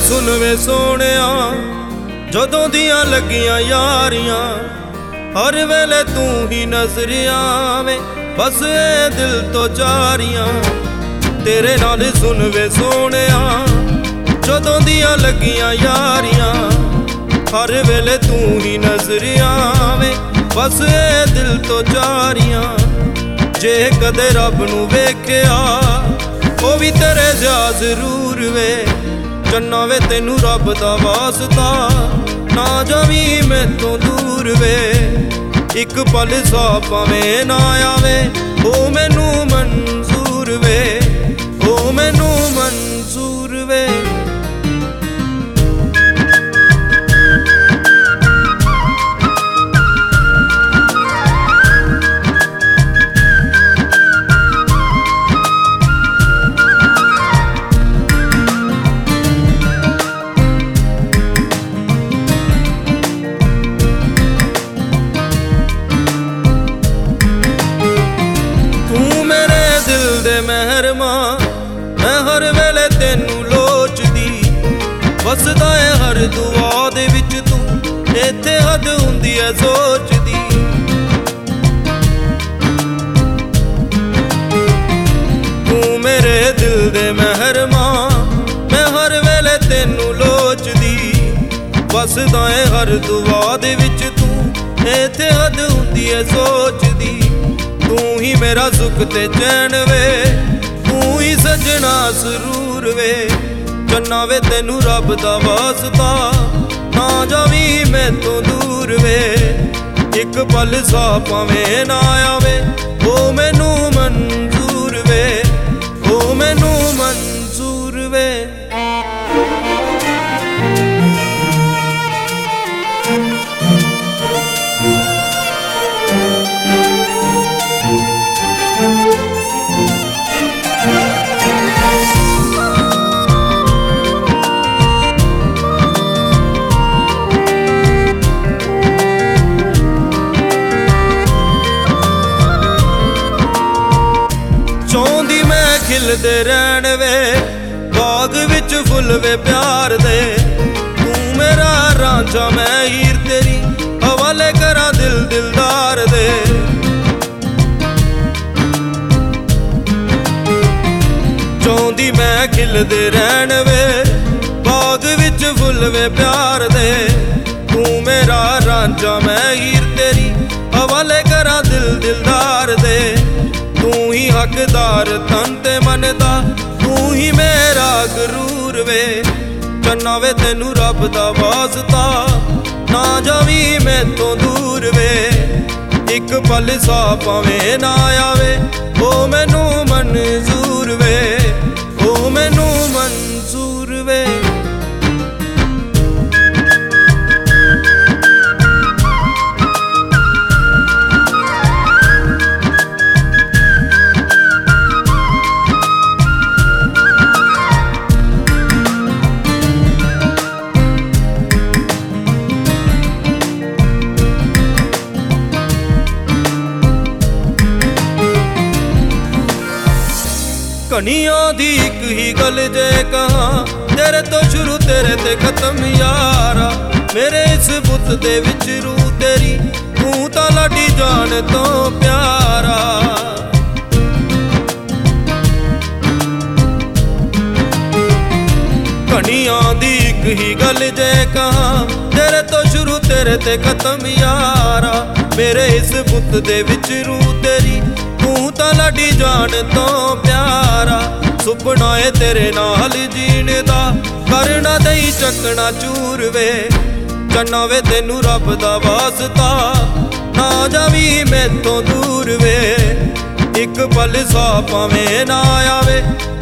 सुन वे सोहणिया जदों दियां लगियां यारियां, हर वेले तू ही नजर आवे बस ए दिल तो जारियां। तेरे नाल सुन वे सोहणिया जदों दियां लगियां यारियां, हर वेले तू ही नजर आवे बस ए दिल तो जारियां। जे कदे रब नू वेखिया ओ भी तेरे जिहा जरूर वे, चन्ना वे तेनू रब दा वास्ता ना जावी मैतों दूर वे। एक पल सा भावें ना आवे ओ मैनू मंजूर वे, ओ मैनू मंजूर वे। मेहरमा मैं हर वेले तेनू लोचदी, वसदा है हर दुआ दे विच तू, इत्थे हद हुंदी है सोचदी। तू मेरे दिल दे मेहरमा मैं हर वेले तेनू लोचदी, वसदा है हर दुआ दे विच तू, इत्थे हद हुंदी है सोचदी। तू ही मेरा सुख ते चैन वे, तू ही सजना सरूर वे, चन्ना वे तेनू रब दा वास्ता ना जावी मैतों दूर वे। एक पल सा भावें ना आवे ओ मैनू मंजूर वे, ओ मैनू मंजूर वे। चाहुंदी मैं खिलदे रहण वे बाग विच फुल वे प्यार दे, तू मेरा रांझा मैं हीर तेरी हवाले करा दिल दिलदार दे। चाहुंदी मैं खिलदे रहण वे बाग विच फुल वे प्यार दे, तू मेरा रांझा मैं हीर तेरी हवाले करा दिल दिलदार दे। तू ही हकदार तन ते मन दा, तू ही मेरा गरूर वे, चन्ना वे तेनू रब दा वास्ता ना जावी मैतों दूर वे। एक पल सा भावें ना आवे ओ मैनू मंजूर वे, ओ मैनू मंजूर वे। कनिया दी एक ही गल जे कहा, तेरे तो शुरू तेरे ते खत्म यारा। मेरे इस बुत दे विच रूह तेरी, तू तां लाडी जान तो प्यारा। कनिया दी एक ही गल जे कहा, तेरे तो शुरू तेरे ते खत्म यारा। मेरे इस बुत दे विच रूह तेरी, तू तां लाडी जान तो प्यारा। सुपना है तेरे नाल जीने दा, करना दई चकना चूर वे, चन्ना वे तेनू रब दा वास्ता ना जावी मैतों दूर वे। एक पल सा भावें ना आवे